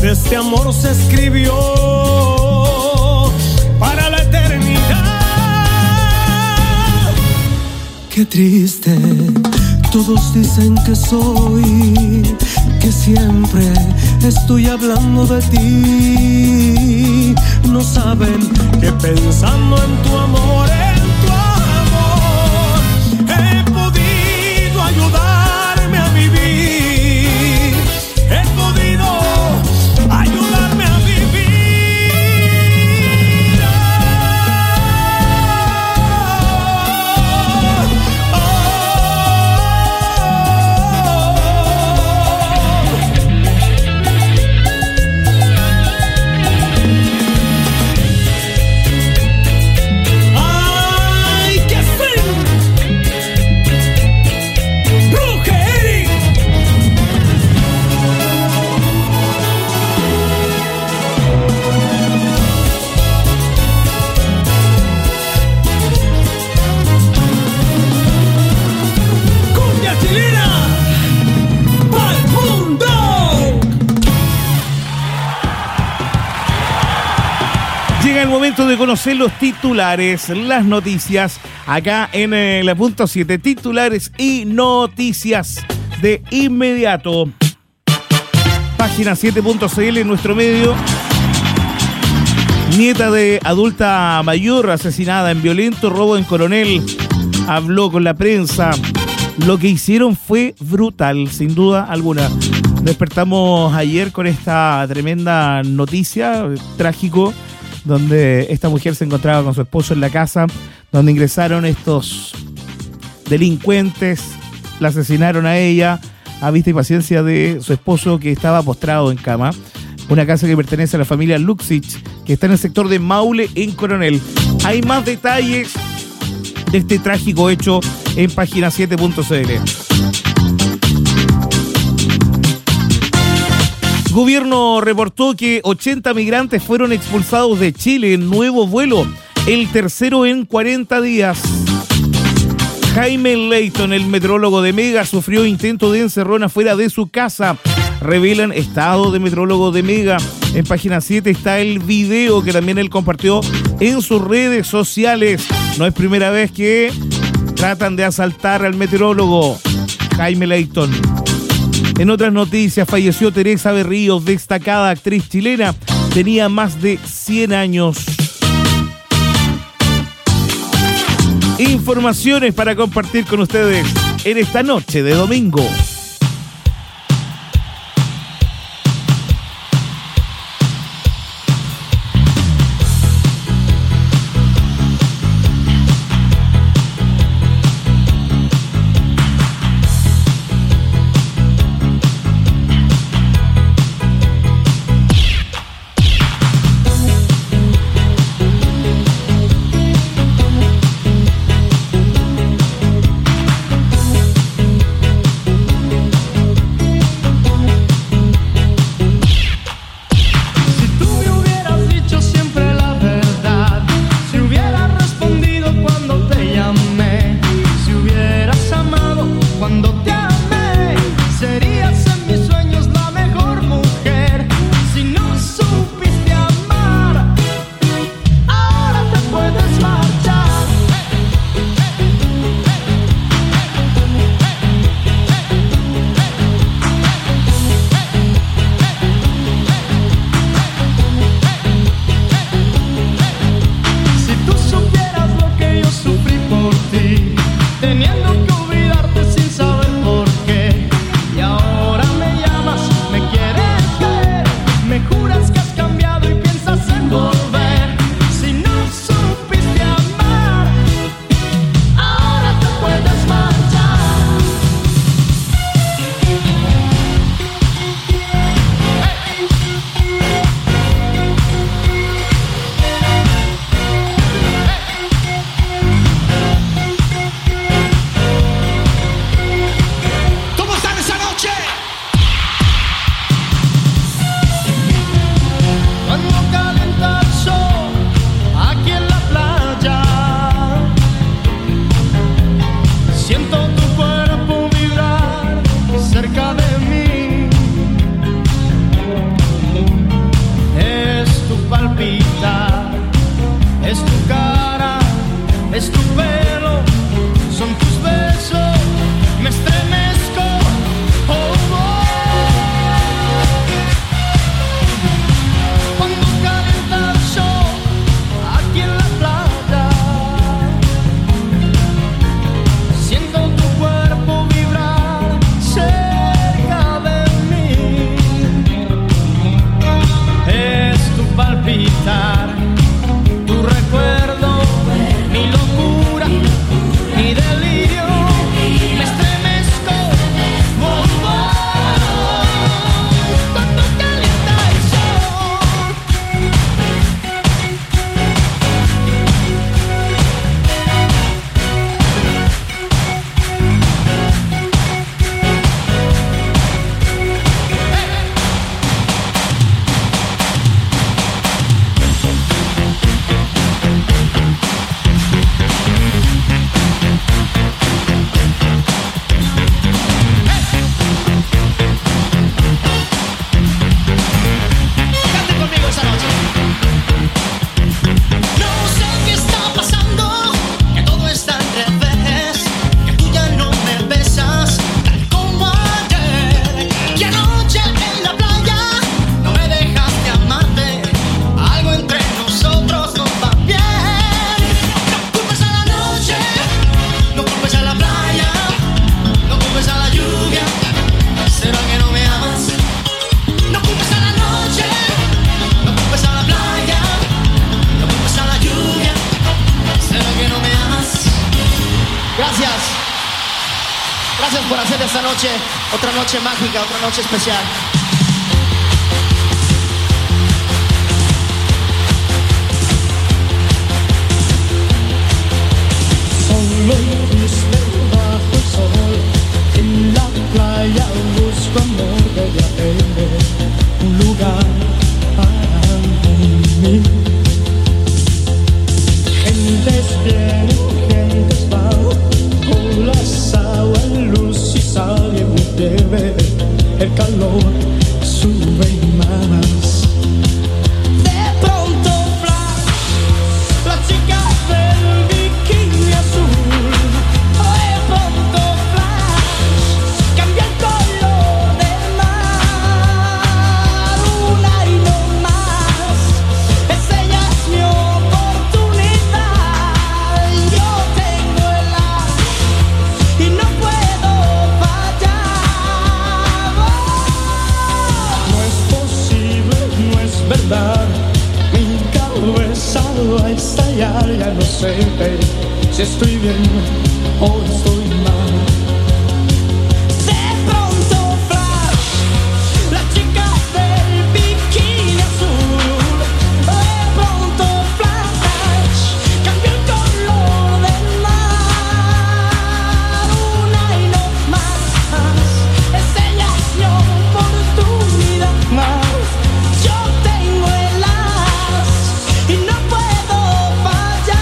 Este amor se escribió para la eternidad. Qué triste, todos dicen que soy, que siempre estoy hablando de ti. No saben que pensando en tu amor, he podido ayudarme a vivir. He podido ayudarme a vivir. ¡Ay, qué frío! Llega el momento de conocer los titulares, las noticias, acá en la punto 7, titulares y noticias de inmediato. Página 7.cl, nuestro medio. Nieta de adulta mayor asesinada en violento robo en Coronel. Habló con la prensa. Lo que hicieron fue brutal, sin duda alguna. Despertamos ayer con esta tremenda noticia, trágico, donde esta mujer se encontraba con su esposo en la casa, donde ingresaron estos delincuentes, la asesinaron a ella, a vista y paciencia de su esposo que estaba postrado en cama. Una casa que pertenece a la familia Luxich, que está en el sector de Maule, en Coronel. Hay más detalles de este trágico hecho en página 7.cl. Gobierno reportó que 80 migrantes fueron expulsados de Chile en nuevo vuelo, el tercero en 40 días. Jaime Leighton, el metrólogo de Mega, sufrió intento de encerrón afuera de su casa. Revelan estado de metrólogo de Mega. En página 7 está el video que también él compartió en sus redes sociales. No es primera vez que tratan de asaltar al meteorólogo Jaime Leighton. En otras noticias, falleció Teresa Berríos, destacada actriz chilena. Tenía más de 100 años. Informaciones para compartir con ustedes en esta noche de domingo. Gracias por hacer de esta noche otra noche mágica, otra noche especial. Solo triste bajo el sol, en la playa busco amor, bella baby, un lugar para mí. Gentes vienen, gentes van, olas, agua, luz y sal, y mi bebé, el calor sube más. De pronto flash, la chica del bikini azul. De pronto flash, cambia el color del mar. Una y no más, ella es mi oportunidad. Yo tengo el as y no puedo fallar. No es posible, no es verdad, mi cabeza va a estallar. Ya no sé si estoy bien o estoy mal. De pronto flash, la chica del bikini azul. De pronto flash, cambió el color del mar. Una y no más, ella es mi oportunidad. Yo tengo el as y no puedo fallar.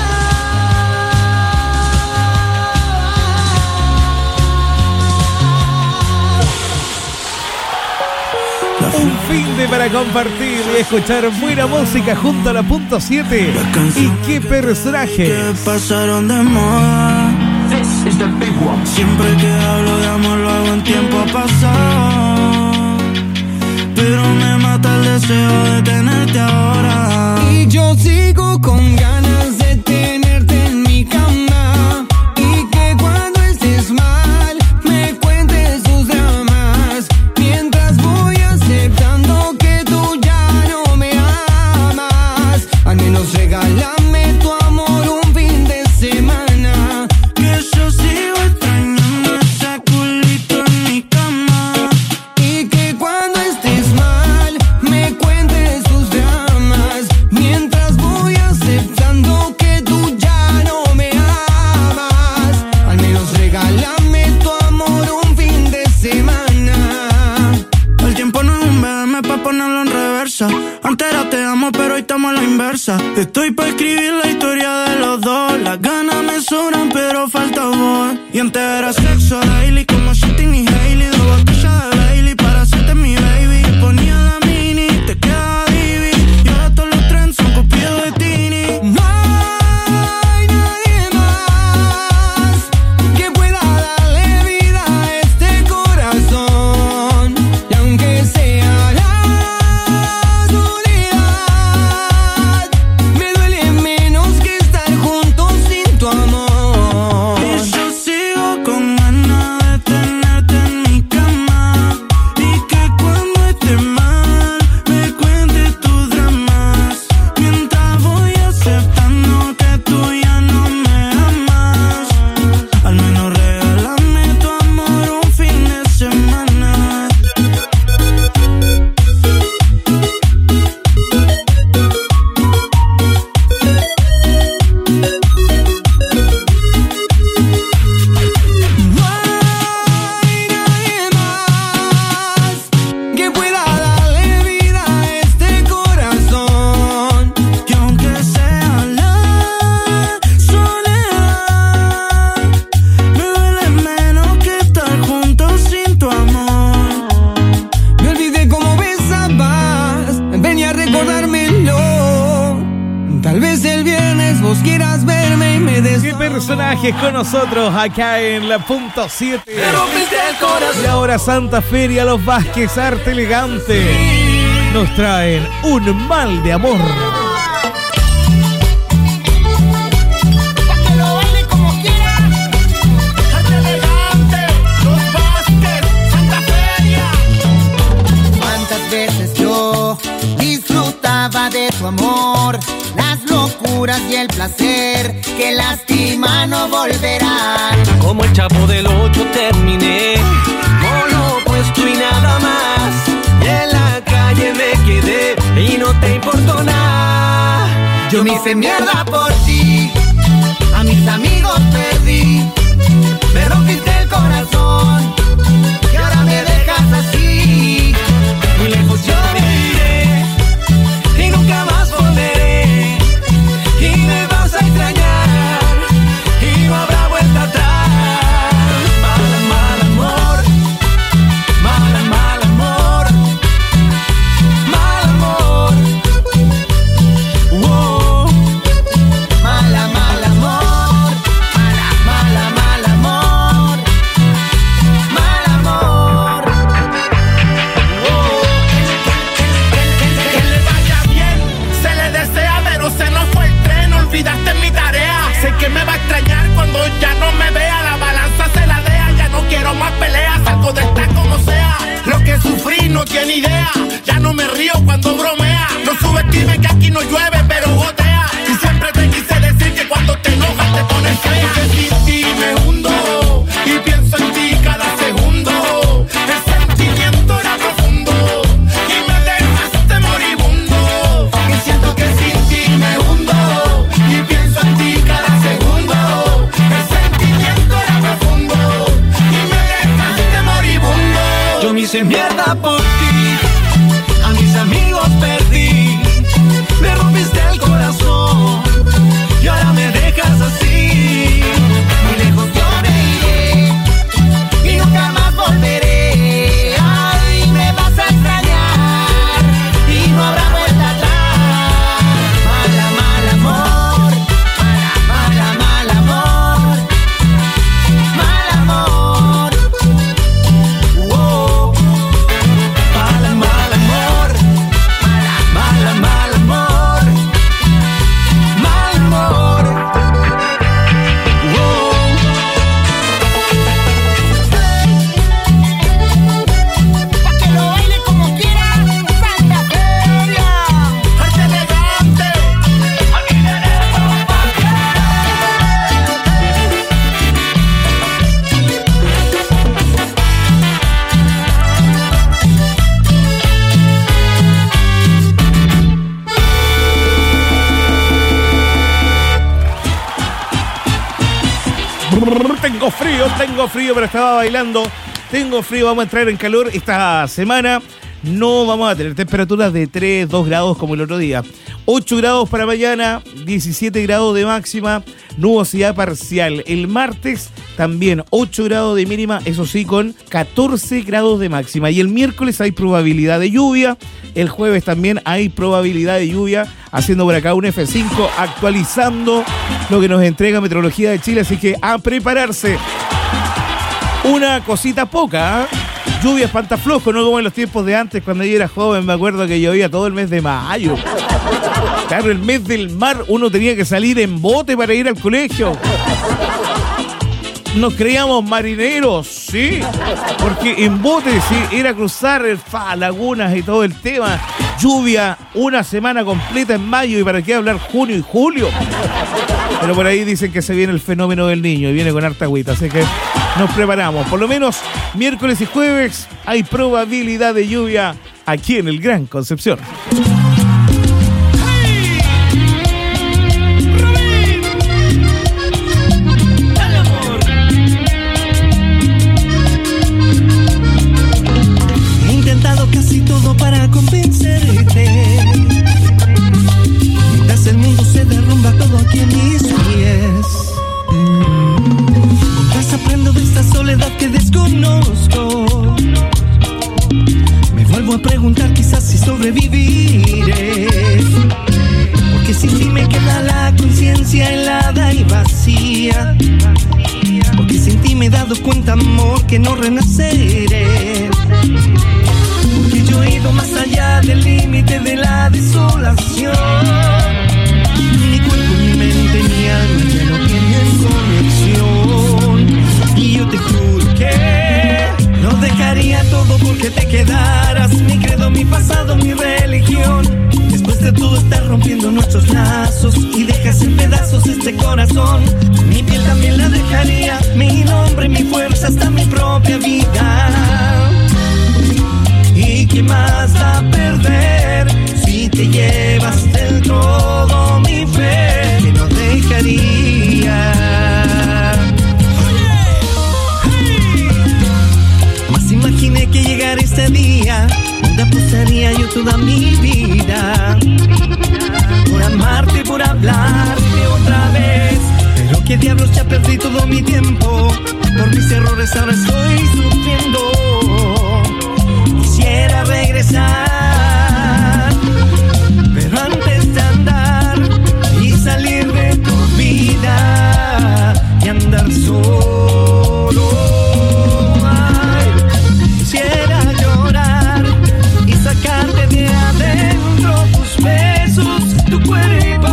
Un fin de para compartir y escuchar buena música junto a la punto 7. ¿Y qué personajes? Que pasaron de moda. Siempre que hablo de amor lo hago en tiempo pasado, pero me mata el deseo de tenerte ahora. Y yo sigo con ganas de tenerte en mi cama, y que cuando estés mal me cuentes tus dramas, mientras voy aceptando que tú ya no me amas. Al menos regálame tu amor un fin de semana. Que yo sigo extrañando ese culito en mi cama. Y que cuando estés mal me cuentes tus dramas, mientras voy aceptando que tú ya no me amas. Al menos regálame tu amor un fin de semana. El tiempo no es un BM pa' ponerlo en reversa. Antes era te amo, pero hoy estamos a la inversa. Estoy pa' escribir la historia de los dos. Las ganas me sobran, pero falta voz. Y antes era sexo daily, como Shitting y Hailey. 2 botellas de Bailey para hacerte mi baby. Ponía la mini, te quedaba divi. Y ahora todos los trends son copiados de Tini. No hay nadie más que pueda darle vida a este corazón. Y aunque sea la soledad, me duele menos que estar juntos sin tu amor. Y yo sigo con ganas de tenerte en mi cama. Y que cuando estés mal me cuentes tus dramas, mientras voy aceptando que tú ya no me amas. Al menos regálame tu amor un fin de semana. No hay nadie más que pueda darle vida a este corazón. Y aunque sea la soledad, me duele menos que estar juntos sin tu amor. Me olvidé cómo besabas, ven a recordármelo. Tal vez el viernes vos quieras verme y me des. ¿Qué personajes con nosotros acá en la punto 7? Me rompiste el corazón. Y ahora Santa Feria, los Vázquez Arte Elegante nos traen un mal de amor. Pa' que lo baile como quiera. Arte elegante, los Vázquez, Santa Feria. ¿Cuántas veces yo disfrutaba de tu amor? Las locuras y el placer que lastima no volverán. Como el Chavo del 8 terminé te importó nada. Yo me hice mierda por ti, a mis amigos perdí, me rompiste el corazón y ahora me dejas así. Muy lejos yo me iré y nunca más volveré, y me vas a extrañar y no habrá vuelta atrás. Mal, mal amor, mal, mal amor, mal amor. Wow. Mala, mal amor, mala, mal amor, mal amor. Que le vaya bien, se le desea, pero se nos fue el tren. Olvidaste mi tarea. Sé que me va a extrañar cuando ya no me vea. La balanza se ladea, ya no quiero más peleas. Salgo de esta como sea. Lo que sufrí no tiene idea. Ya no me río cuando bromea. No subestimes que aquí no llueve, pero gotea. Y siempre te quise decir que cuando te enojas te pones fea. Que sin ti me hundo y pienso en ti cada segundo. El sentimiento era profundo y me dejaste moribundo. Y siento que sin ti me hundo y pienso en ti cada segundo. El sentimiento era profundo y me dejaste moribundo. Yo me hice mierda por ti, a mis amigos perdí, me rompiste el corazón y ahora me dejas así. Muy lejos yo me iré y nunca más volveré. Ay, me vas a extrañar y no habrá vuelta atrás. Mala, mal amor, mala, mal amor, mal amor. Wow. Mal, mal amor, mal, mal amor, mal amor. Wow. Pa' que lo baile como quiera, Santa Feria. Arte elegante. Tengo frío, pero estaba bailando. Tengo frío, vamos a entrar en calor esta semana. No vamos a tener temperaturas de 3, 2 grados como el otro día. 8 grados para mañana, 17 grados de máxima, nubosidad parcial. El martes también 8 grados de mínima, eso sí, con 14 grados de máxima. Y el miércoles hay probabilidad de lluvia. El jueves también hay probabilidad de lluvia, haciendo por acá un F5, actualizando lo que nos entrega Meteorología de Chile. Así que a prepararse. Una cosita poca, ¿eh? Lluvia espantaflojo, no como en los tiempos de antes, cuando yo era joven. Me acuerdo que llovía todo el mes de mayo. Claro, el mes del mar, uno tenía que salir en bote para ir al colegio. Nos creíamos marineros, sí, porque en bote sí, era cruzar lagunas y todo el tema. Lluvia una semana completa en mayo, y para qué hablar junio y julio. Pero por ahí dicen que se viene el fenómeno del niño y viene con harta agüita, así que nos preparamos. Por lo menos miércoles y jueves hay probabilidad de lluvia aquí en el Gran Concepción. He intentado casi todo para convencerte, mientras el mundo se derrumba todo aquí en mis pies. Mientras aprendo de esta soledad que desconozco, me vuelvo a preguntar quizás si sobreviviré, porque sin ti me queda la conciencia helada y vacía, porque sin ti me he dado cuenta, amor, que no renaceré, porque yo he ido más allá del límite de la desolación. Mi cuerpo, mi mente, mi alma ya no tienen conexión, y yo te juro que no dejaría todo porque te quedaras. Mi credo, mi pasado, mi religión. Después de todo estás rompiendo nuestros lazos y dejas en pedazos este corazón. Mi piel también la dejaría, mi nombre, mi fuerza, hasta mi propia vida. ¿Y qué más va a perder si te llevo? vida, por amarte, por hablarte otra vez. Pero qué diablos, ya perdí todo mi tiempo, por mis errores ahora estoy sufriendo. Quisiera regresar, pero antes de andar y salir de tu vida y andar solo, ay, quisiera llorar y sacarte de adentro tus besos, tu cuerpo,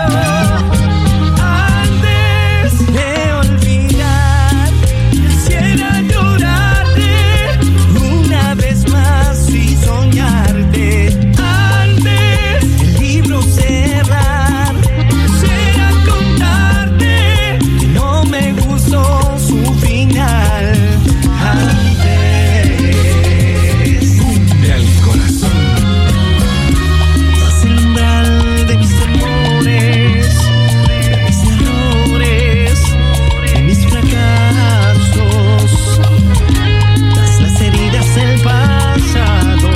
antes de olvidar. Quisiera llorarte una vez más y soñarte antes el libro cerrar. Quisiera contarte que no me gustó su final antes. Cumbre al corazón, vas el umbral de mis temores, de mis errores, de mis fracasos, das las heridas del pasado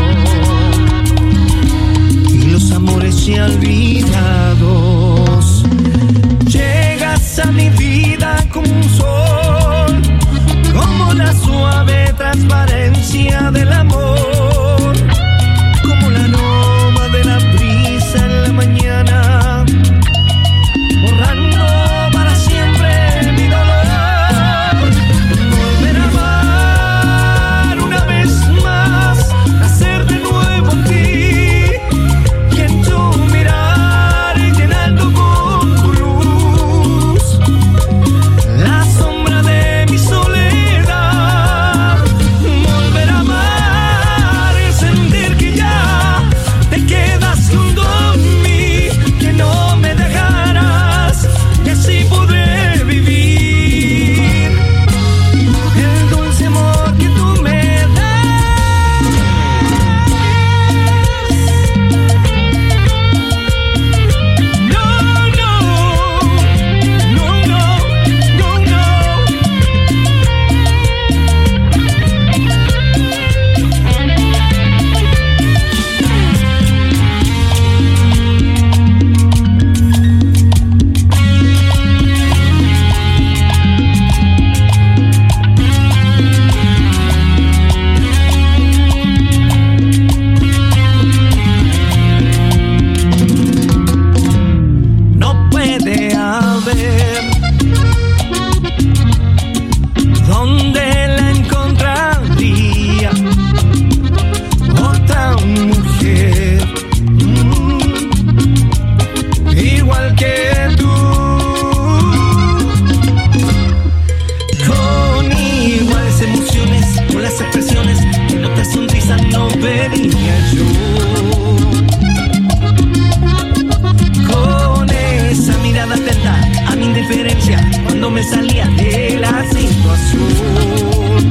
y los amores ya olvidados. Llegas a mi vida como un sol, como la suave transparencia del amor, como el aroma de la brisa en la mañana, borrando para siempre mi dolor. Volver a amar una vez más, nacer de nuevo en ti y en tu mirar, llenando con tu luz la sombra de mi soledad. Volver a amar es sentir que ya te quedas junto a mí, que no me dejarás, que así podré vivir el dulce amor que tú me das. No, no, no, no, no, no. No puede haber donde la encontraría otra mujer igual que tú, con iguales emociones, con las expresiones en otra sonrisa no vería yo, con esa mirada atenta a mi indiferencia cuando me salía de la situación.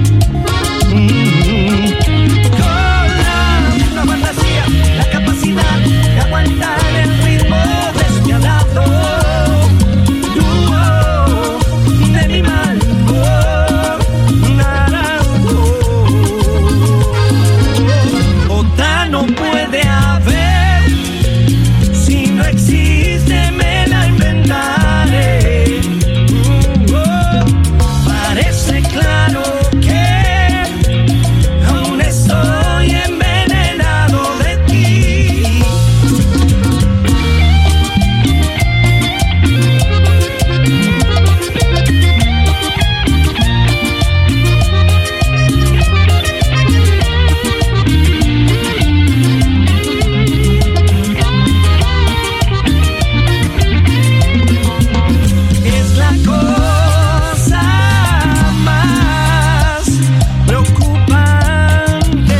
Con la misma fantasía, la capacidad de aguantar el ritmo despiadado de mi mal humor. Otra no puede haber, si no existe me la inventaré. Parece claro que aún estoy envenenado de ti. Es la cosa más preocupante.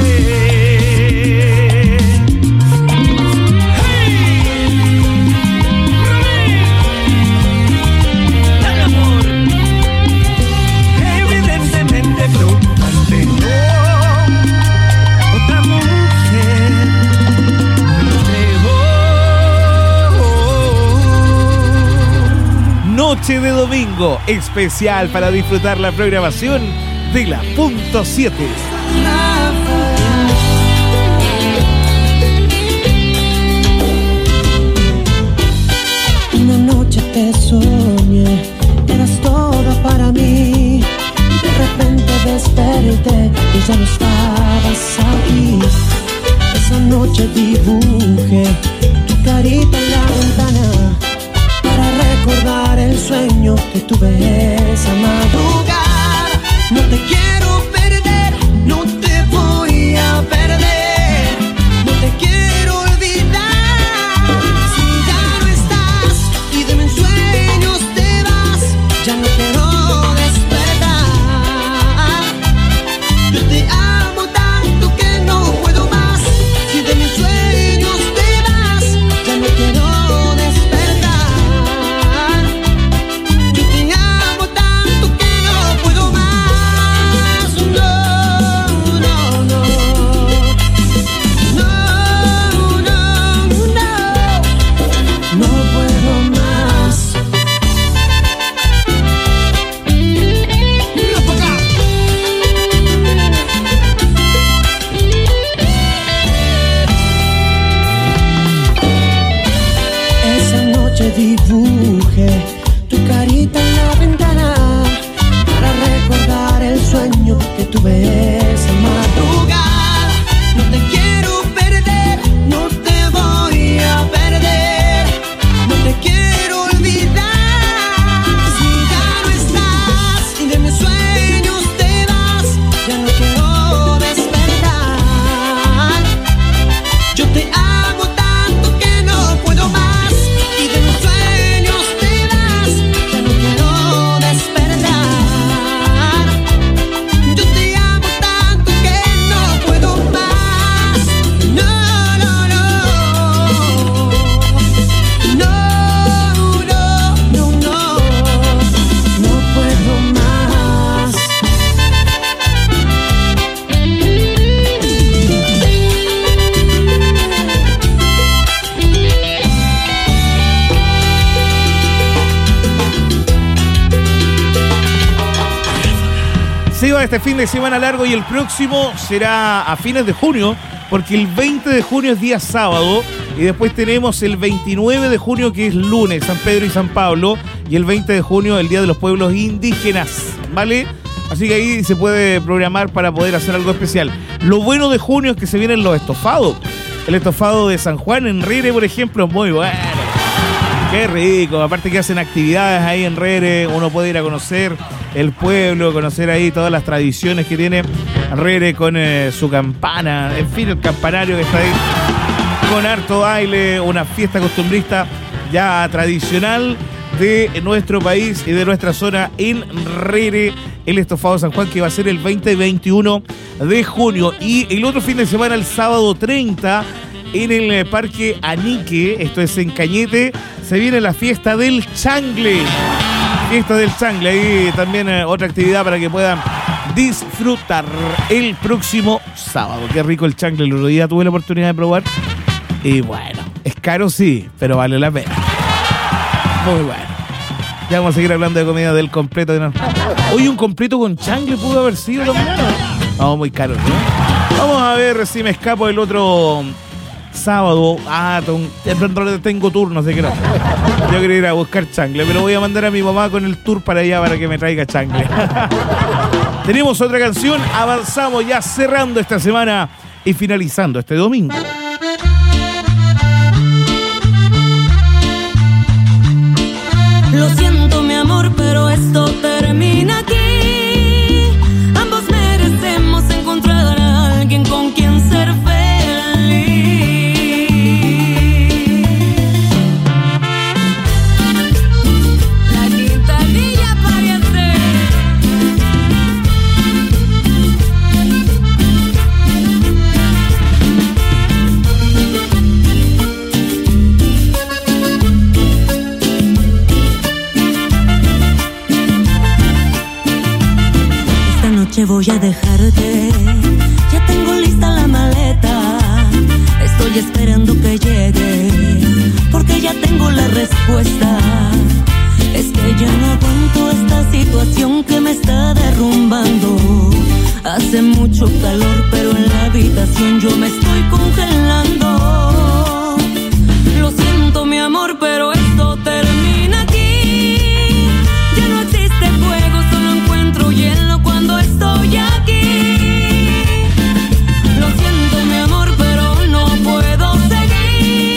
Dale amor, evidentemente preocupante. No, otra mujer no creo. Noche de domingo, especial para disfrutar la programación de la Punto 7. dibuje tu carita en la ventana para recordar el sueño que tuve esa madrugada. No te quiero perder, no te voy a perder, no te quiero olvidar. Si ya no estás y de mis sueños te vas, ya no quiero despertar. Yo te amo tanto que no puedo más. Si de mis sueños te vas, ya no quiero despertar. Yo te amo tanto que no puedo más. No, no, no. No, no, no. No puedo más. Mira pa' acá. Esa noche dibujé tu carita en la ventana para recordar el sueño que tuve esa madrugada. No te quiero perder, no te voy a perder, no te quiero olvidar. Si ya no estás y de mis sueños te vas, ya no quiero despertar. Yo te amo tanto que no puedo más. Y de mis sueños te vas, ya no quiero despertar. Yo te amo tanto que no puedo más. No, no, no. No, no, no, no. No puedo más. Se va este fin de semana largo y el próximo será a fines de junio, porque el 20 de junio es día sábado y después tenemos el 29 de junio que es lunes, San Pedro y San Pablo, y el 20 de junio el Día de los Pueblos Indígenas, ¿vale? Así que ahí se puede programar para poder hacer algo especial. Lo bueno de junio es que se vienen los estofados. El estofado de San Juan en Rere, por ejemplo, es muy bueno. Qué rico, aparte que hacen actividades ahí en Rere, uno puede ir a conocer el pueblo, conocer ahí todas las tradiciones que tiene Rere con su campana, en fin, el campanario que está ahí, con harto baile, una fiesta costumbrista ya tradicional de nuestro país y de nuestra zona en Rere, el estofado de San Juan, que va a ser el 20 y 21 de junio. Y el otro fin de semana, el sábado 30, en el Parque Anique, esto es en Cañete, se viene la fiesta del changle. Fiesta del changle, ahí también otra actividad para que puedan disfrutar el próximo sábado. Qué rico el changle, el otro día tuve la oportunidad de probar. Y bueno, es caro sí, pero vale la pena. Muy bueno. Ya vamos a seguir hablando de comida del completo. Hoy un completo con changle pudo haber sido también. No, muy caro, ¿no? Vamos a ver si me escapo el otro sábado. Tengo turno, sé que no. Yo quería ir a buscar changle, pero voy a mandar a mi mamá con el tour para allá para que me traiga changle. Tenemos otra canción, avanzamos ya cerrando esta semana y finalizando este domingo. Lo siento, mi amor, pero esto termina aquí. Ambos merecemos encontrar a alguien con quien ser feliz. La guitarrilla aparece. Voy a dejarte, ya tengo lista la maleta. Estoy esperando que llegue, porque ya tengo la respuesta. Es que ya no aguanto esta situación que me está derrumbando. Hace mucho calor, pero en la habitación yo me estoy congelando. Lo siento, mi amor, pero esto termina aquí. Ya no existe fuego, solo encuentro hielo cuando estoy aquí. Lo siento, mi amor, pero no puedo seguir.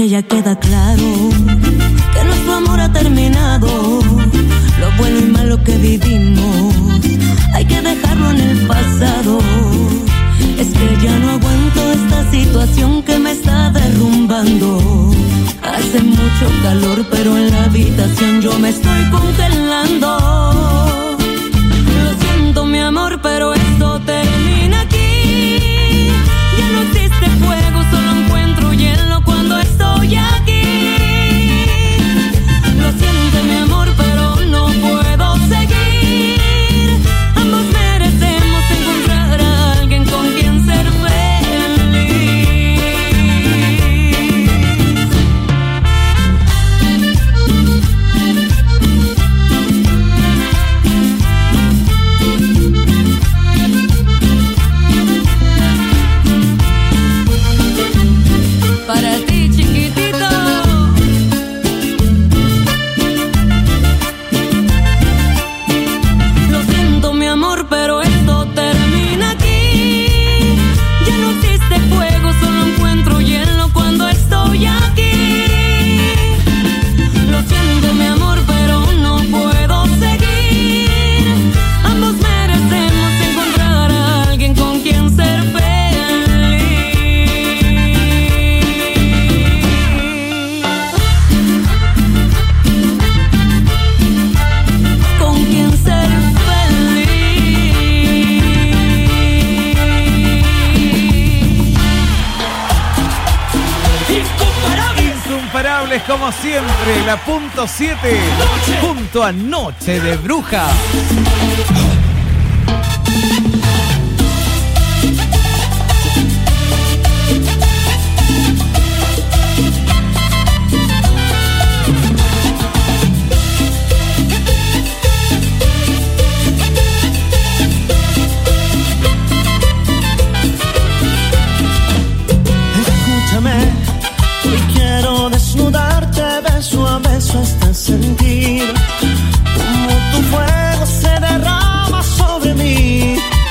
porque ya queda claro que nuestro amor ha terminado. Lo bueno y malo que vivimos hay que dejarlo en el pasado. Es que ya no aguanto esta situación que me está derrumbando. Hace mucho calor, pero en la habitación yo me estoy congelando. Lo siento, mi amor, pero esto termina aquí. Ya no existe fuego, solo encuentro hielo cuando estoy aquí. Lo siento, mi amor, pero no puedo seguir. Ambos merecemos encontrar a alguien con quien ser para ti, chiquitito. Lo siento, mi amor, pero esto termina aquí. Ya no existe fuego, solo encuentro hielo cuando estoy aquí. Lo siento, mi amor, pero no puedo seguir. Ambos merecemos encontrar a alguien con quien ser feliz. Con quien ser feliz. Incomparables como siempre, la punto 7 junto a Noche de Bruja. Escúchame, hoy quiero desnudarte beso a beso hasta sentir como tu fuego se derrama sobre mí.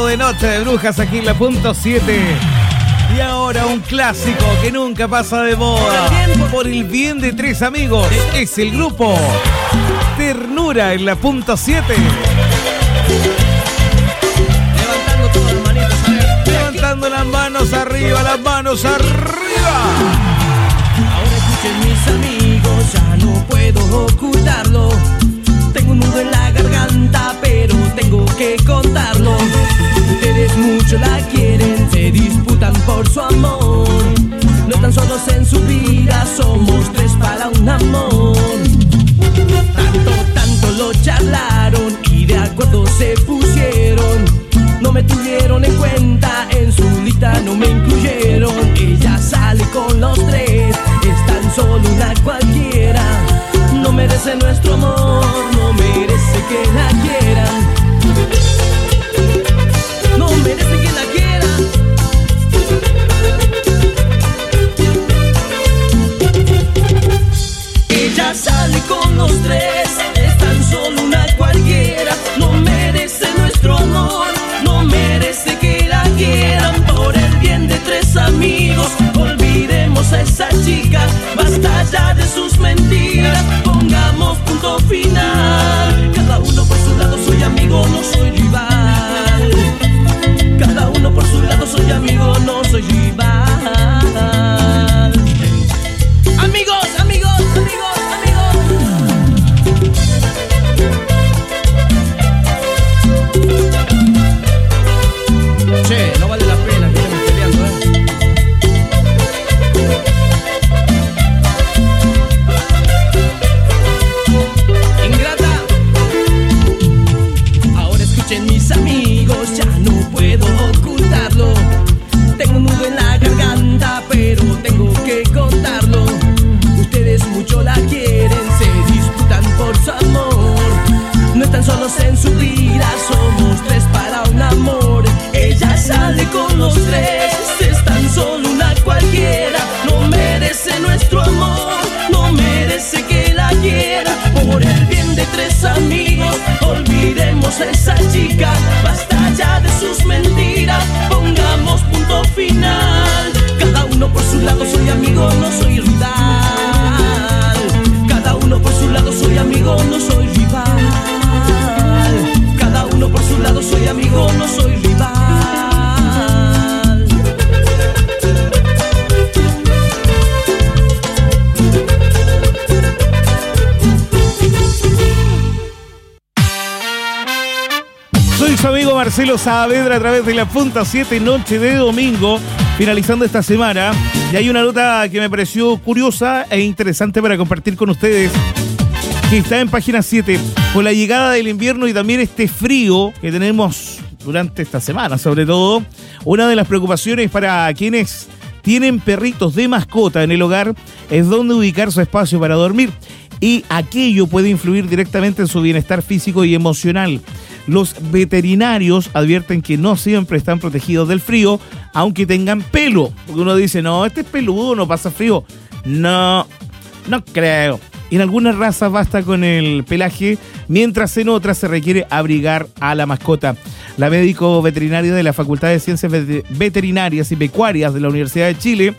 de Noche de Brujas aquí en la punto 7. Y ahora un clásico que nunca pasa de moda. Por el bien de tres amigos. Es el grupo Ternura en la punto 7. Levantando todas las manitos, a ver. Levantando las manos arriba, las manos arriba. Ahora escuchen mis amigos, ya no puedo ocultarlo. Tengo un nudo en la garganta, pero tengo que contarlo. Ustedes mucho la quieren, se disputan por su amor. No están solos en su vida, somos tres para un amor. Tanto lo charlaron y de acuerdo se pusieron. No me tuvieron en cuenta, en su lista no me incluyeron. Ella sale con los tres, es tan solo una cualquiera. No merece nuestro amor, no merece que la quieran. No merece que la quieran. Ella sale con los tres, es tan solo una cualquiera. No merece nuestro amor, no merece que la quieran. Por el bien de tres amigos, olvidemos a esa chica. Basta ya de sus mentiras, pongamos punto final. Cada uno por su lado, soy amigo, no soy rival. Cada uno por su lado, soy amigo, no soy rival. Amigos, amigos, amigos, amigos. Che, no vale la pena que estemos peleando, Ingrata. Ahora escuchen mis amigos, ya no puedo ocultarlo. Tengo un nudo en la garganta, pero tengo que contarlo. Ustedes mucho la quieren, se disputan por su amor. No están solos en su vida, somos tres para un amor. Ella sale con los tres, es tan solo una cualquiera. No merece nuestro amor, no merece que la quiera. Por el bien de tres amigos, olvidemos a esa chica. Basta ya de sus mentiras, pongamos punto final. Cada uno por su lado, soy amigo, no soy rival. Cada uno por su lado, soy amigo, no soy rival. Cada uno por su lado, soy amigo, no soy rival. Soy su amigo Marcelo Saavedra a través de la punta 7, noche de domingo, finalizando esta semana. Y hay una nota que me pareció curiosa e interesante para compartir con ustedes, que está en página 7. Con la llegada del invierno y también este frío que tenemos durante esta semana, sobre todo, una de las preocupaciones para quienes tienen perritos de mascota en el hogar es dónde ubicar su espacio para dormir. Y aquello puede influir directamente en su bienestar físico y emocional. Los veterinarios advierten que no siempre están protegidos del frío, aunque tengan pelo. Porque uno dice, no, este es peludo, no pasa frío. No creo. En algunas razas basta con el pelaje, mientras en otras se requiere abrigar a la mascota. La médico veterinaria de la Facultad de Ciencias Veterinarias y Pecuarias de la Universidad de Chile,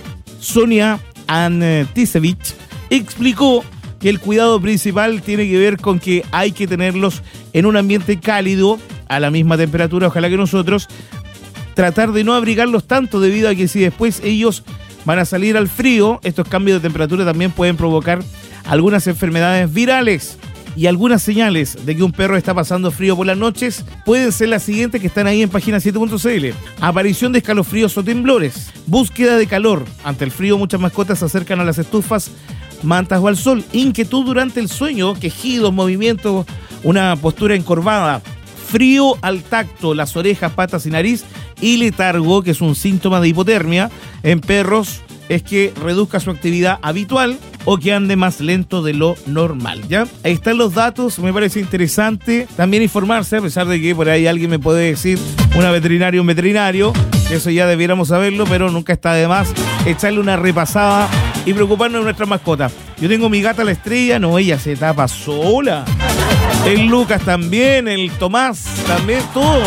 Sonia Antisevich, explicó que el cuidado principal tiene que ver con que hay que tenerlos en un ambiente cálido, a la misma temperatura, ojalá que nosotros, tratar de no abrigarlos tanto debido a que si después ellos van a salir al frío, estos cambios de temperatura también pueden provocar algunas enfermedades virales. Y algunas señales de que un perro está pasando frío por las noches pueden ser las siguientes que están ahí en página 7.cl. Aparición de escalofríos o temblores. Búsqueda de calor. Ante el frío, muchas mascotas se acercan a las estufas, mantas o al sol. Inquietud durante el sueño, quejidos, movimientos, una postura encorvada. Frío al tacto, las orejas, patas y nariz. Y letargo, que es un síntoma de hipotermia. En perros es que reduzca su actividad habitual o que ande más lento de lo normal, ¿ya? Ahí están los datos, me parece interesante también informarse, a pesar de que por ahí alguien me puede decir, un veterinario, eso ya debiéramos saberlo, pero nunca está de más echarle una repasada y preocuparnos de nuestras mascotas. Yo tengo mi gata la Estrella, no, ella se tapa sola. El Lucas también, el Tomás también, todo.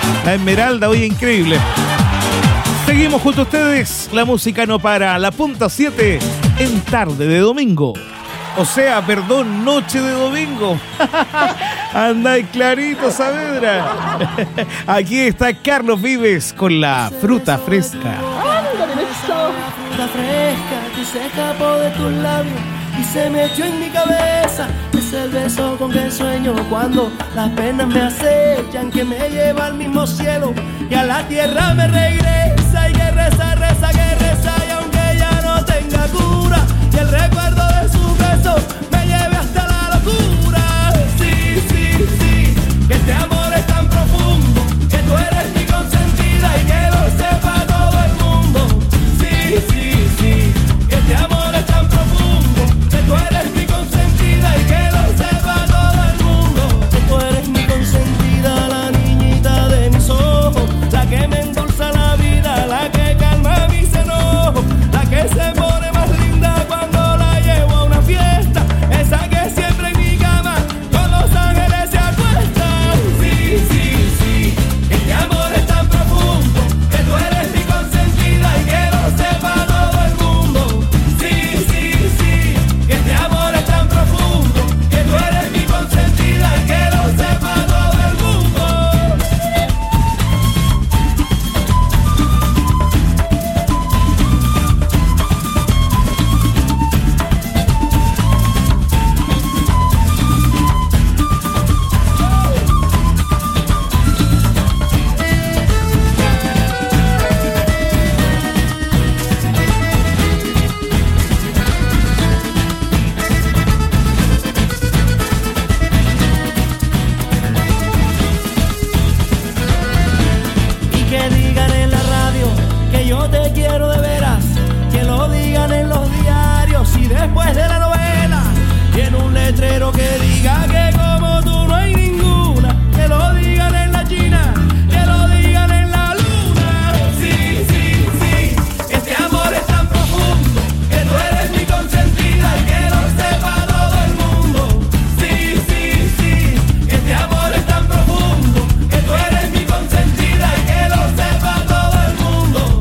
La Esmeralda, oye, increíble. Seguimos junto a ustedes. La música no para. La punta 7 en tarde de domingo. O sea, perdón, noche de domingo. Andáis clarito, Saavedra. Aquí está Carlos Vives con la fruta fresca. Fruta fresca que se escapó de tus labios y se metió en mi cabeza. Es el beso con que sueño cuando las penas me acechan, que me lleva al mismo cielo y a la tierra me regresa. Y que reza, reza, que reza, y aunque ya no tenga cura, y el recuerdo de su beso me lleve hasta la locura. Sí, sí, sí, que este amor es tan profundo, que tú eres mi consentida y que lo sepa todo el mundo. Sí, sí, sí, que este amor es tan profundo, que tú eres mi consentida y que lo sepa todo el mundo. Que tú eres mi consentida, la niñita de mis ojos, la que me endulza la vida, la que calma mis enojos, la que se pone más linda cuando la llevo a una fiesta, esa que siempre en mi cama con los ángeles se acuestan. Sí, sí, sí, este amor es tan profundo, que tú eres mi consentida y que lo sepa todo el mundo. Sí, sí, sí, que este amor es tan profundo, que tú eres mi consentida y que lo sepa todo el mundo. Y que digan en la radio que yo te quiero de veras, que lo digan en los diarios y después de la novela, y en un letrero que diga que como tú no hay ninguna, que lo digan en la China, que lo digan en la luna. Sí, sí, sí, este amor es tan profundo, que tú eres mi consentida y que lo sepa todo el mundo. Sí, sí, sí, este amor es tan profundo, que tú eres mi consentida y que lo sepa todo el mundo.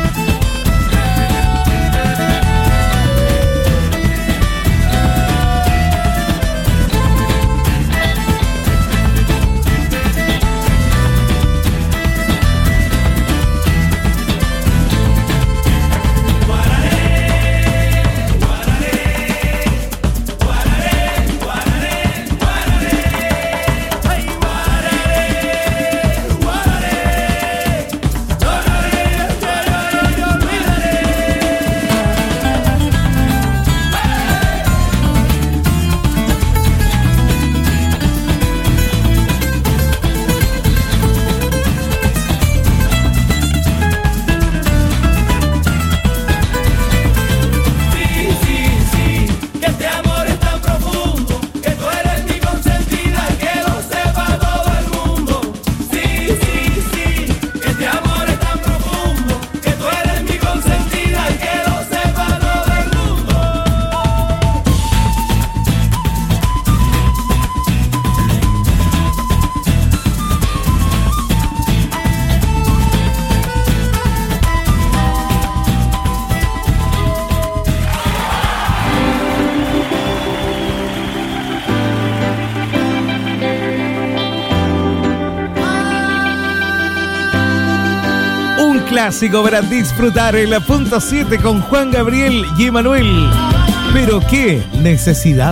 Clásico para disfrutar en la punta 7 con Juan Gabriel y Emanuel. Pero qué necesidad.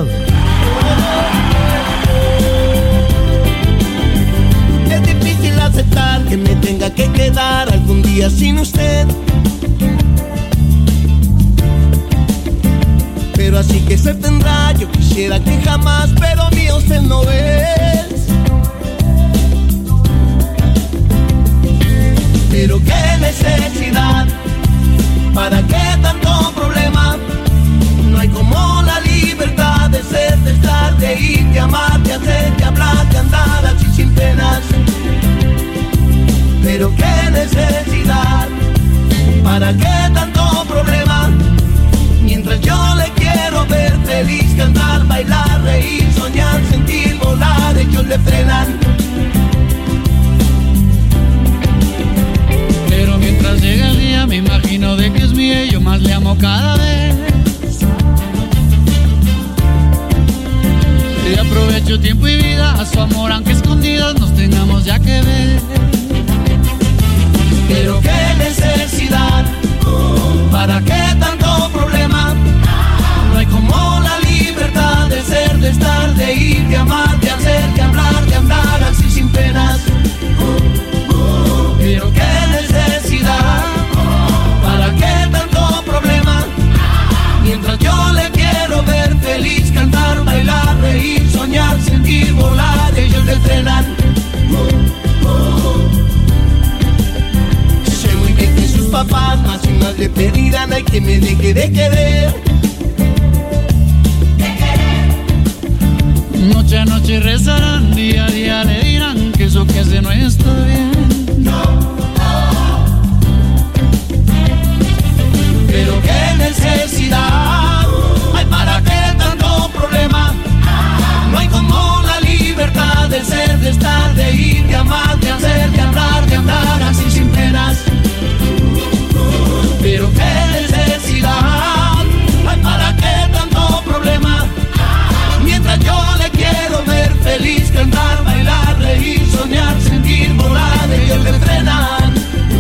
Es difícil aceptar que me tenga que quedar algún día sin usted, pero así que se tendrá. Yo quisiera que jamás, pero mío usted no es. Pero qué necesidad, ¿para qué tanto problema? No hay como la libertad de ser, de estar, de ir, de amar, de hacer, de hablar, de andar así sin penas. Pero qué necesidad, ¿para qué tanto problema? Mientras yo le quiero ver feliz, cantar, bailar, reír, soñar, sentir. mucho tiempo y vida a su amor, aunque escondidos nos tengamos ya que ver. Pero qué necesidad, ¿para qué tanto problema? No hay como la libertad de ser, de estar, de ir, de amar, de hacer, de hablar, de andar así sin penas. Pero qué necesidad, ¿para qué tanto problema? Mientras yo le quiero ver feliz, cantar, bailar, reír, soñar, sentir, volar, ellos le frenan. Sé muy bien que sus papás más y más le pedirán, ay, que me deje de querer. Noche a noche rezarán, día a día le dirán que eso que hace no está bien. Pero qué necesidad, hay para qué tanto problema. No hay como la libertad de ser, de estar, de ir, de amar, de hacer, de hablar, de andar así sin penas. Pero qué necesidad, hay para qué tanto problema. Mientras yo le quiero ver feliz, cantar, bailar, reír, soñar, sentir, volar, ellos le frenan.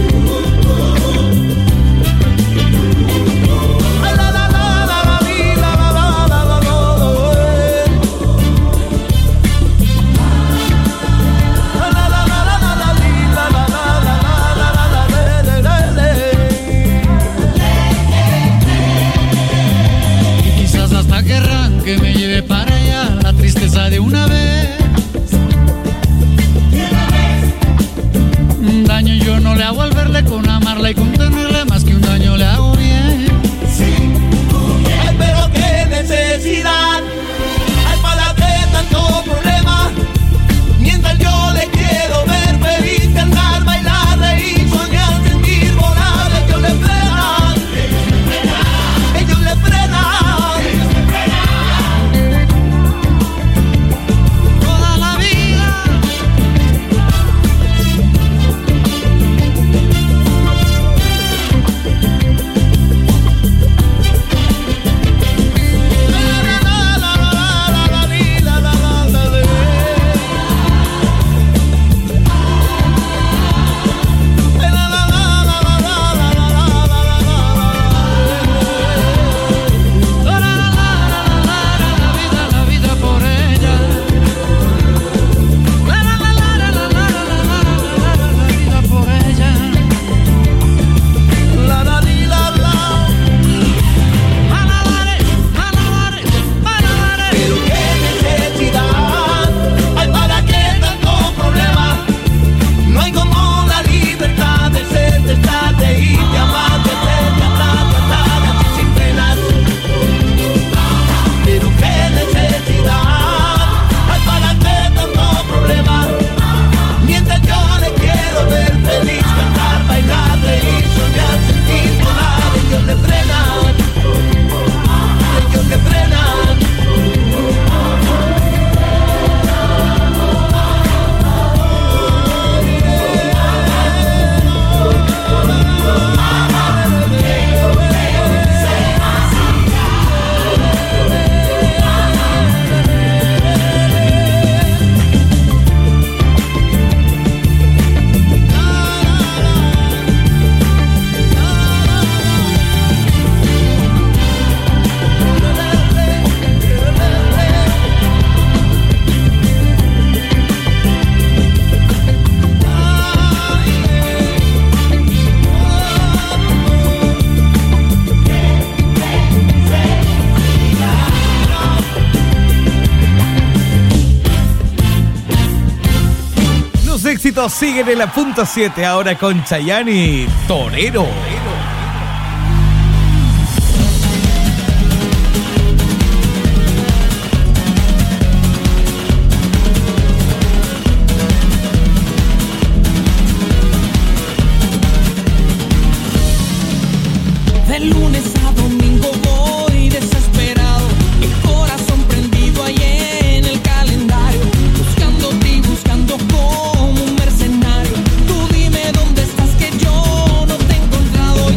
Y quizás hasta querrán que me lleve para allá la tristeza de una vez. Un daño yo no le hago al verle, con amarla y con tenerle, más que un daño le hago bien. Ay, pero qué necesidad, hay para qué tanto problema. Mientras yo le quiero ver feliz, cantar, bailar, reír, soñar, sentir, volar, ellos le frenan. Ellos le frenan. Toda la vida. La vida por ella. La vida por ella. Pero qué necesidad, hay para qué tanto problema. No hay como la libertad de ser, de estar, de ir, de amar, de ser, de hablar, de andar así sin penas. Pero qué necesidad, hay para qué tanto problema. Mientras yo le quiero ver feliz, cantar, bailar, reír, soñar, sentir, volar, ellos le frenan. Ellos le frenan. Los éxitos siguen en la punta 7, ahora con Chayanne y Torero. De lunes a domingo voy desesperado, el corazón prendido ahí en el calendario, buscándote y buscando como un mercenario. Tú dime dónde estás, que yo no te he encontrado.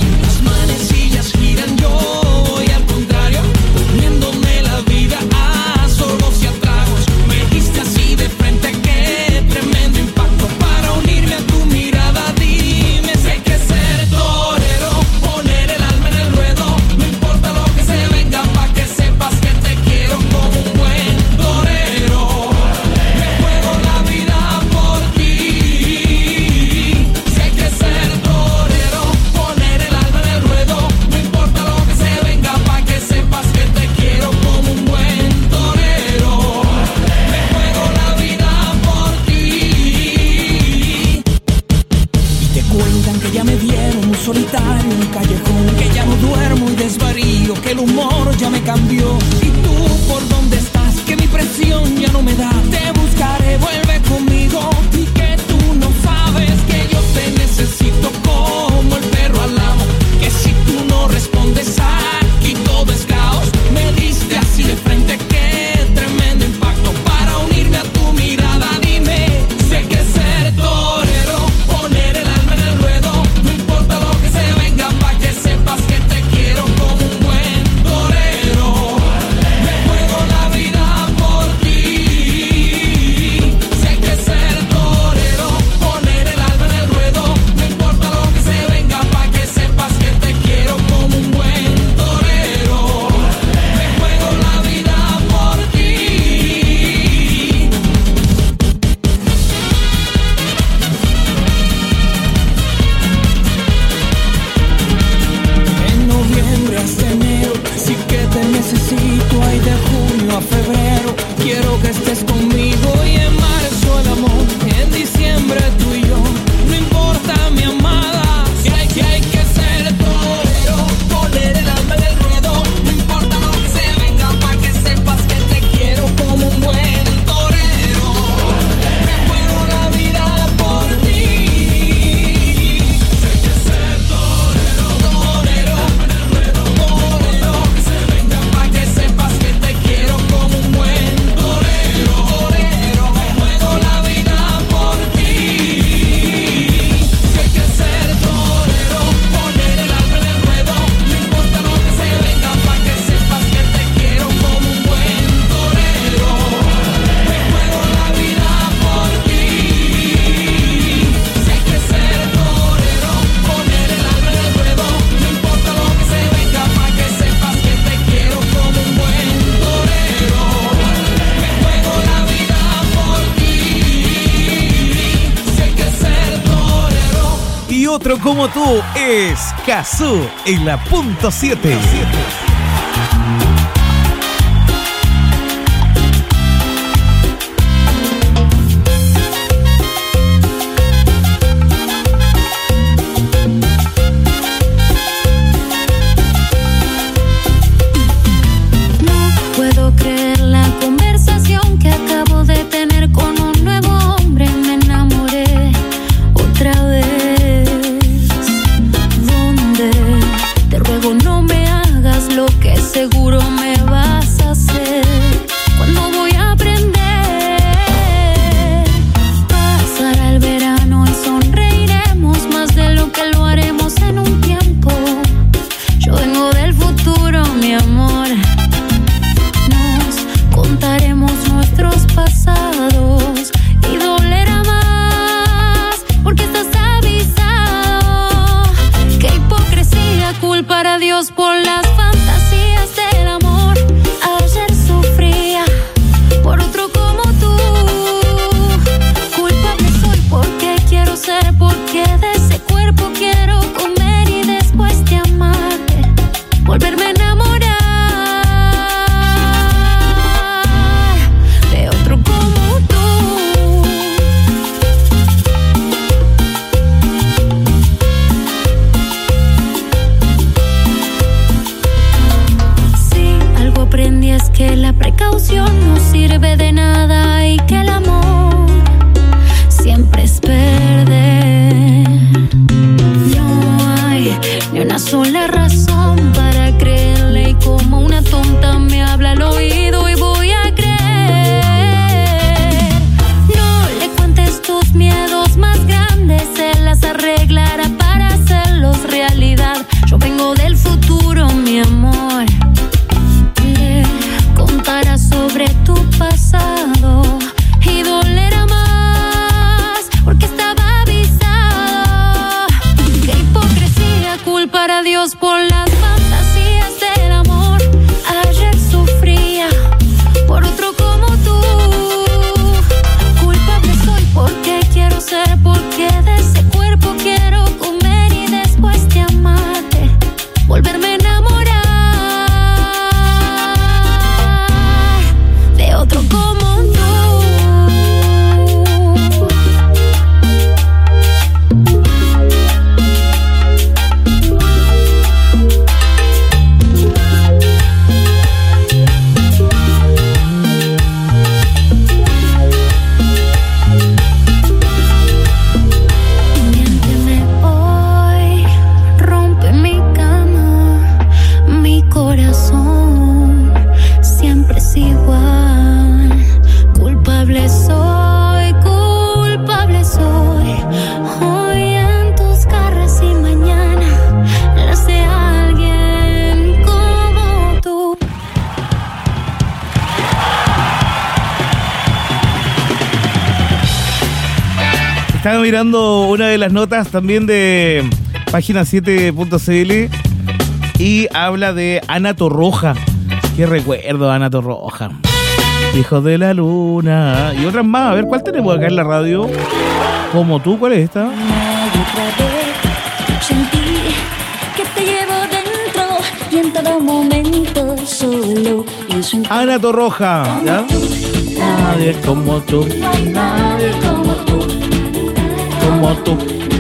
frío. ¿Y tú por dónde estás? Que mi presión ya no me da. Te buscaré, vuelve conmigo. Y que tú no sabes que yo te necesito como el perro al amo. Que si tú no respondes aquí todo es caos. Me diste así de frente, qué tremendo impacto para unirme a tu mirada. Dime, sé que ser torero, poner el alma en el ruedo, no importa lo que se venga, pa' que sepas que te quiero como un buen torero. Me juego la vida por ti. Sé que ser torero, poner el alma en el ruedo, no importa lo que se venga, pa' que sepas que te quiero como un buen torero. Me juego la vida por ti. En noviembre hasta enero, sí que te necesito. Ay, de junio a febrero, quiero que estés conmigo. Y en marzo el amor, en diciembre tú y yo. No importa, mi amada, que hay que ser torero, poner el alma en el ruedo. No importa lo que se venga, pa' que sepas que te quiero como un buen torero. Me juego la vida por ti. Sé que ser torero, torero, torero, que se venga, pa' que sepas que te quiero como un buen torero, torero. Me juego la vida por ti. Sé que ser torero, poner el alma en el ruedo, no importa lo que se venga, pa' que sepas que te quiero como un buen torero. Me juego la vida por ti. Sé que ser torero, poner el alma en el ruedo, no importa lo que se venga, pa' que sepas que te quiero como un buen torero. Me juego la vida por ti. Sé que ser torero. Y otro como tú es Cazzu en la punto 7. No puedo creer la conversación que acabo de tener con un nuevo hombre. Me enamoré otra vez. ¿Dónde? Te ruego no me hagas lo que seguro me vas a hacer. ¿Cuándo voy a aprender? Pasará el verano y sonreiremos más de lo que lo haremos en un tiempo. Yo vengo del futuro, mi amor. Nos contaremos nuestros pasados y dolerá más porque estás avisado. Qué hipocresía culpar a Dios por las fantasías del amor. Ayer sufría por otro como tú. Culpable soy porque quiero ser, porque de ese cuerpo quiero comer y después de amarte volverme a enamorar de otro como tú. Sí, algo aprendí es que la precaución no sirve de nada y que el amor siempre es perder. No hay ni una sola razón para creerle y como una tonta me habla al oído y voy a creer. No le cuentes tus miedos más grandes, él las arreglará para hacerlos realidad. Yo vengo del futuro, mi amor. Le contará sobre tu pasado y dolerá más porque estaba avisado. Qué hipocresía culpar a Dios por las fantasías del amor. Ayer sufría por otro como tú. Culpable soy porque quiero ser, porque de ese cuerpo quiero comer y después de amarte volverme a enamorar de otro como tú. Estaba mirando una de las notas también de página 7.cl y habla de Ana Torroja. Qué recuerdo, Ana Torroja. Hijos de la luna. Y otras más. A ver, ¿cuál tenemos acá en la radio? Como tú, ¿cuál es esta? Sentí que te llevo dentro y en todo momento solo pienso en ti. Ana Torroja, ¿ya? Nadie como tú. Nadie como tú. Como tú.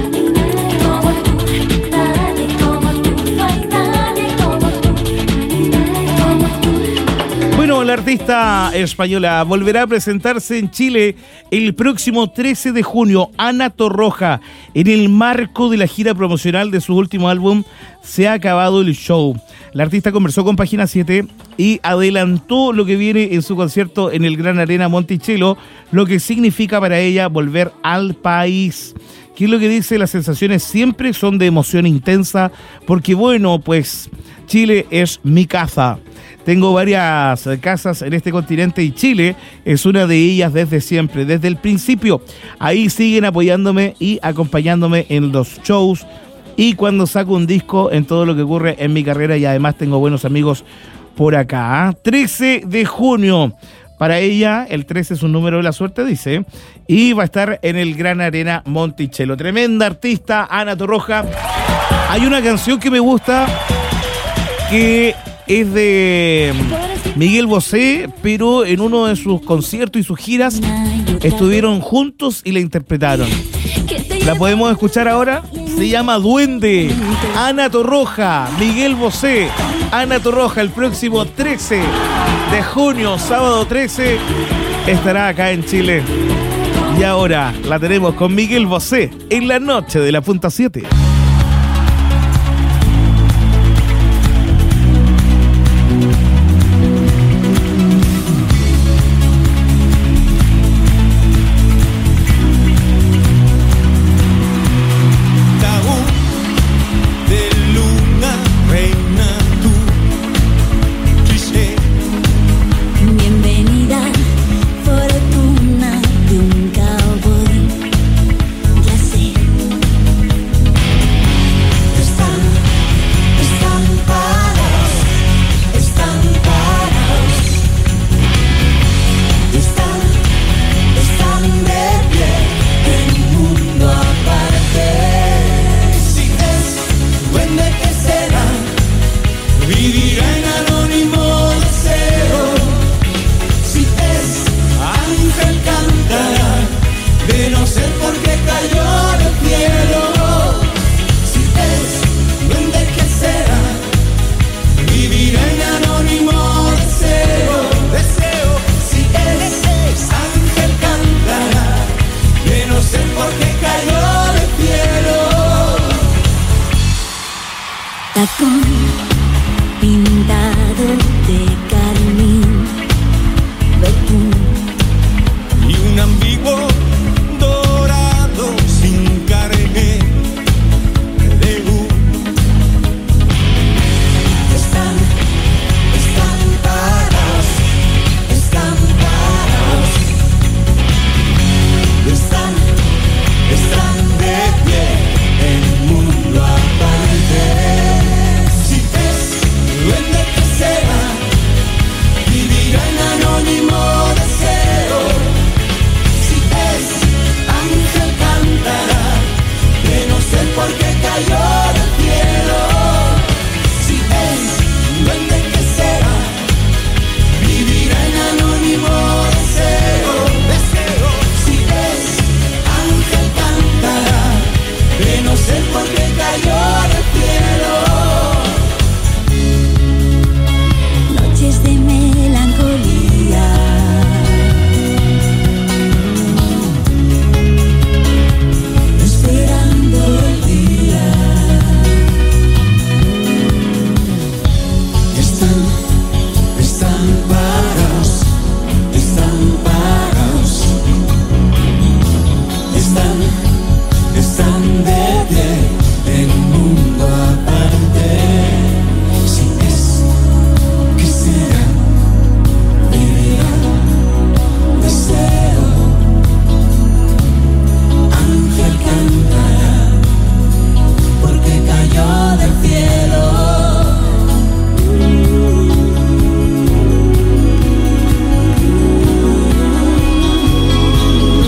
Bueno, la artista española volverá a presentarse en Chile el próximo 13 de junio. Ana Torroja, en el marco de la gira promocional de su último álbum, Se ha acabado el show. La artista conversó con Página 7 y adelantó lo que viene en su concierto en el Gran Arena Monticello, lo que significa para ella volver al país. ¿Qué es lo que dice? Las sensaciones siempre son de emoción intensa, porque bueno, pues Chile es mi casa. Tengo varias casas en este continente y Chile es una de ellas desde siempre, desde el principio. Ahí siguen apoyándome y acompañándome en los shows y cuando saco un disco, en todo lo que ocurre en mi carrera, y además tengo buenos amigos por acá. 13 de junio. Para ella, el 13 es un número de la suerte, dice, y va a estar en el Gran Arena Monticello. Tremenda artista, Ana Torroja. Hay una canción que me gusta que es de Miguel Bosé, pero en uno de sus conciertos y sus giras estuvieron juntos y la interpretaron. ¿La podemos escuchar ahora? Se llama Duende. Ana Torroja, Miguel Bosé, Ana Torroja, el próximo 13 de junio, sábado 13, estará acá en Chile. Y ahora la tenemos con Miguel Bosé en la noche de la Punta 7. Tacón pintado de carmín, betún y un ambiguo